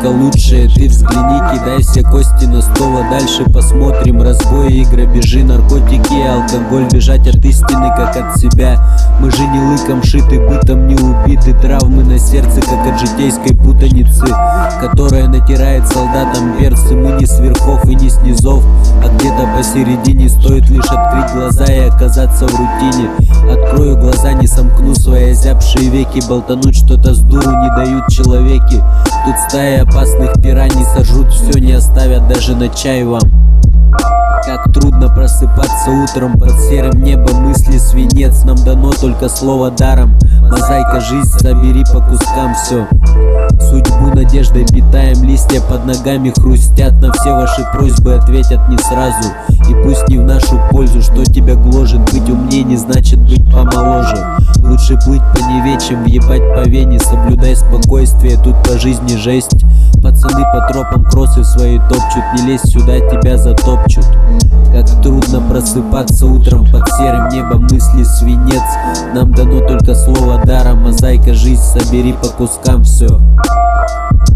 лучшее. Ты взгляни, кидай все кости на стол, а дальше посмотрим. Разбои и грабежи, наркотики и алкоголь. Бежать от истины, как от себя. Мы же не лыком шиты, бытом не убиты. Травмы на сердце, как от житейской путаницы, которая натирает солдатам перцы. Мы не с верхов и не с низов, а где-то посередине. Стоит лишь открыть глаза и оказаться в рутине. Открою глаза, не сомкну свои озябшие веки. Болтануть что-то с дуру не дают человеки. Тут стаи опасных пираний сожрут все, не оставят даже на чай вам. Как трудно просыпаться утром под серым небом. Мысли свинец, нам дано только слово даром. Мозаика жизнь, собери по кускам все. Судьбу надеждой питаем, листья под ногами хрустят. На все ваши просьбы ответят не сразу. И пусть не в нашу пользу, что тебя гложет. Быть умнее не значит быть помоложе. Лучше плыть по Неве, чем въебать по Вене. Соблюдай спокойствие, тут по жизни жесть. Пацаны по тропам кроссы свои топчут. Не лезь сюда, тебя затопчут. Как трудно просыпаться утром под серым небом. Мысли свинец, нам дано только слово даром. Мозаика жизнь, собери по кускам все.